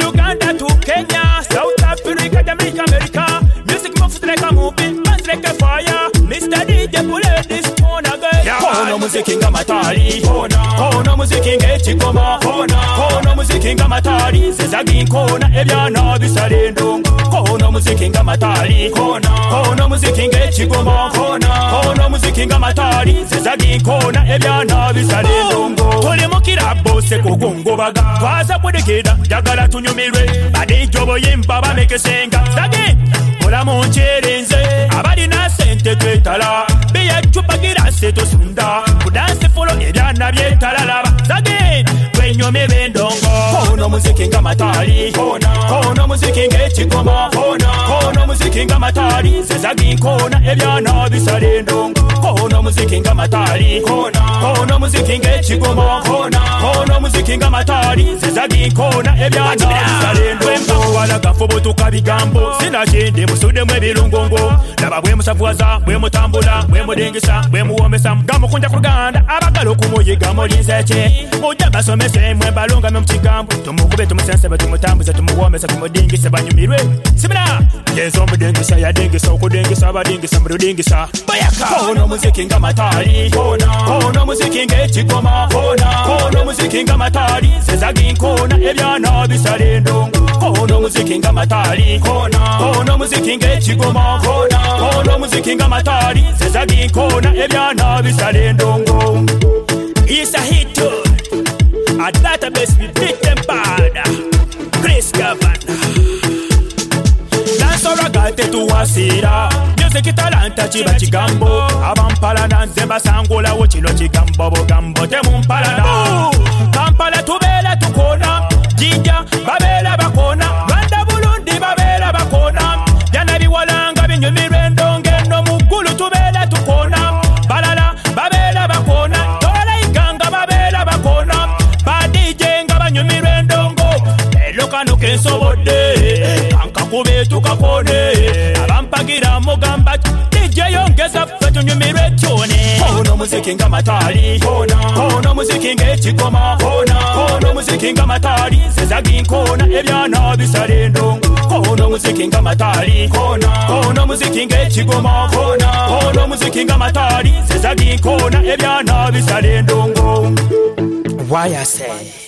Uganda to Kenya, South Africa, Jamaica, America. Music moves like a movie, burns like a fire. Mr. DJ play this one again. Kono muziki nga matali, kono muziki nga ekigoma, kono muziki nga matali, zezagi nkona ebyana bisale ndongo. Kono muziki nga matali, kono muziki nga ekigoma, kono muziki nga matali, zezagi nkona ebyana bisale ndongo. Tuli mukira bose kugungobaga, twaza kudikira jagala tunyumirwe, badijobo yimba bamekesenga. Zagi mulamu ncherenze, abalina sente twetala, beya chupa girase tosunda, kudanse folo ebyana byetala laba. Zagi twenyumirwe ndongo. Kono muziki nga matali, kono muziki nga ekigoma, kono muziki nga matali, zezagi nkona ebyana bisale ndongo. Kono muziki nga matali, kono muziki nga ekigoma, kono muziki nga matali, zezagi nkona ebyana bisale ndongo. Wala gafubo tukabigambo, sina kindi musude mwe birungongo. Laba bwe musavuaza, bwe mutambula, bwe mudingisa, bwe muwomesa. Gamo kunja ku Luganda, abagalo kumuyiga mulinze ki. Mujja basomese mwe balunga mu kigambo. Tumukube tumusense batumutambuza tumuwomesa tumudingise banyumirwe. Simina yezo mudingisa yadingisa okudingisa abadingisa mudingisa. Bayaka kono muziki nga matali, kono muziki nga ekigoma, kono muziki nga matali, zezagi nkona ebyana bisale ndongo. Kono muziki nga matali, kono muziki nga ekigoma, kono muziki nga matali, zezagi nkona ebyana bisale ndongo. It's a hit a database with big them bad. Chris Governor Dance ragate tuwasira, music talanta chiba chigambo. Abampala nanze basangula wo kino chigambo bogambo temumpalana. Kampala tubela tukona, Jinja babela bakona, Rwanda Burundi babela bakona. Byana biwalanga binyumirwe ndonge no mugulu tubela tukona. Balala babela bakona, Tola iganga babela bakona. Badije nga banyumirwe ndongo, elokano kensobodde, kanka kube tukakone. Abampagira mugamba DJ yongeza ffe tunyumirwe tune. Kono muziki nga matali, kono muziki nga ekigoma, kono muziki nga matali, zezagi nkona ebyana bisale ndongo. Kono muziki nga matali, kono muziki nga ekigoma, kono muziki nga matali, zezagi nkona ebyana bisale ndongo. Why I say